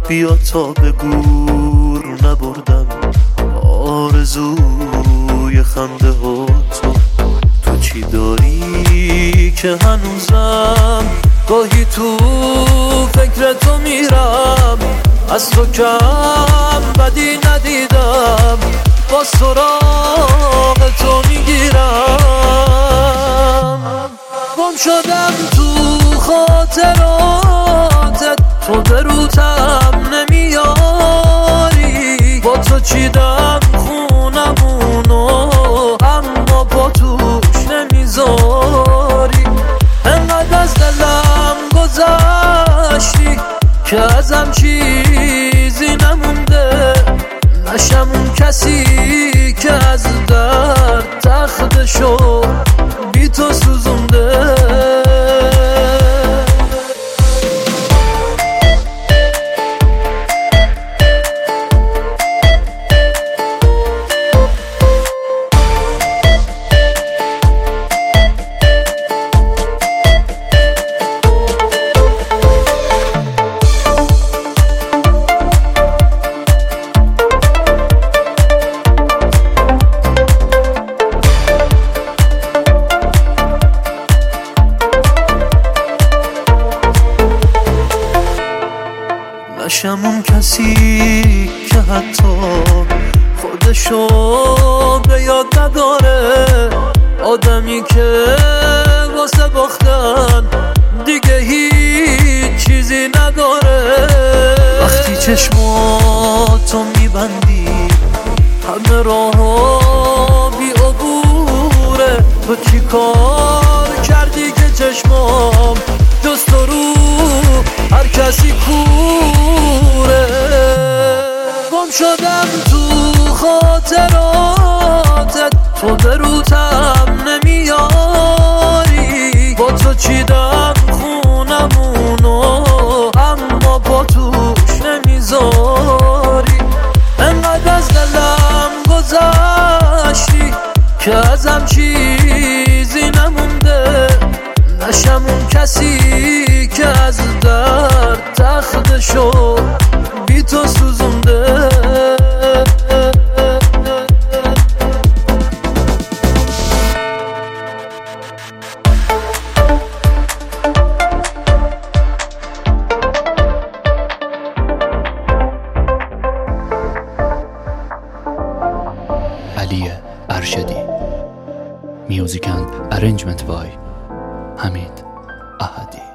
بیا تا به گور نبردم آرزوی خنده ها تو چی داری که هنوزم گاهی تو فکر تو میرم، از تو کم بدی ندیدم، با سراغ تو میگیرم. گم شدم تو خاطراتت، تو به روتم نمیاری، با تو چیدم خونمونو اما با توش نمیذاری. انقدر از دلم گذشتی که ازم چیزی نمونده، نشم اون کسی که از درد تختشو بی تو سوزونده. نشم اون کسی که حتی خودشو به یاد نداره، آدمی که واسه باختن دیگه هیچ چیزی نداره. وقتی چشماتو میبندی همه راه‌ها بی عبوره، تو چی کار کردی که چشمام جز تو رو هر کسی کوره؟ گم شدم تو خاطراتت، تو به روتم نمیاری، با تو چیدم خونمونو اما با توش نمیذاری. انقدر از دلم گذشتی که ازم چیزی نمونده، نشم اون کسی که از درد تختشو بی تو سوزونده. علی ارشدی. میوزیک اند ارنجمنت بای حمید احدی.